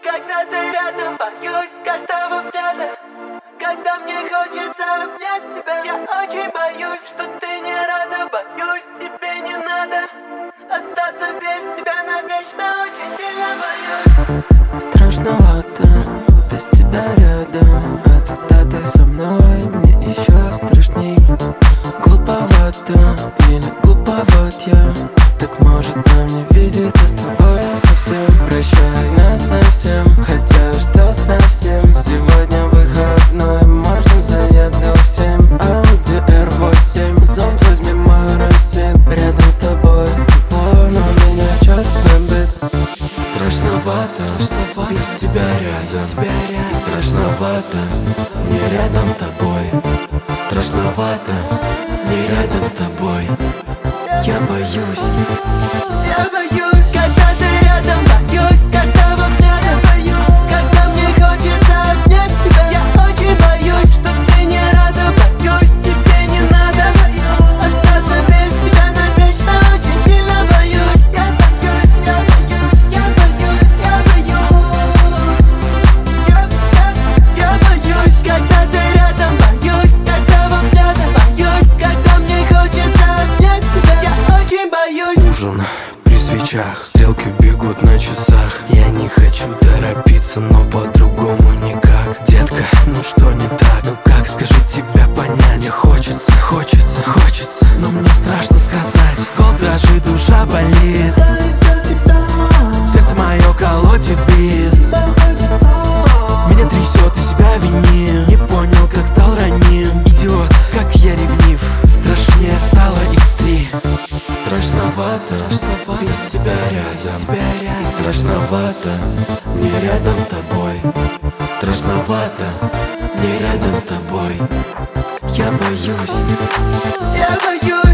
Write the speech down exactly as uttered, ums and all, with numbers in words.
Когда ты рядом, боюсь каждого взгляда. Когда мне хочется обнять тебя, я очень боюсь, что ты не рада. Боюсь, тебе не надо остаться без тебя навечно. Очень сильно боюсь. Страшновато без тебя рядом, а когда ты со мной, мне еще страшней. Глуповато или глуповат я, так может нам не видеться с тобой совсем. Прощай нас совсем, хотя что совсем. Сегодня выходной, можно заеду в семь. Audi эр восемь, зонт возьми мой рассин. Рядом с тобой тепло, но меня чё-то снобит. Страшновато, без тебя рядом. Страшновато, не рядом с тобой. Страшновато, не рядом с тобой. Я боюсь, я боюсь, когда ты рядом. Боюсь каждого взгляда. Боюсь, когда мне хочется обнять тебя. Я очень боюсь, что ты не рада. Боюсь, тебе не надо остаться без тебя навечно. Очень сильно боюсь. Я боюсь, я боюсь, я боюсь, я боюсь. Я, я, я боюсь, когда ты рядом. Боюсь каждого взгляда. Боюсь, когда мне хочется обнять тебя. Я очень боюсь. Ужин при свечах, стрелки бегут на часах. Я не хочу торопиться, но по-другому никак. Детка, ну что не так? Ну как, скажи, тебя понять? Мне хочется, хочется, хочется, но мне страшно сказать. Голос дрожит, душа болит. Сердце мое колотит бит. Меня трясет, и себя вини. Не понял, как стал раним. Идиот, как я ревнив. Страшнее стало икс три. Страшновато, без тебя рядом. Страшновато, не рядом с тобой. Страшновато, не рядом с тобой. Я боюсь, я боюсь.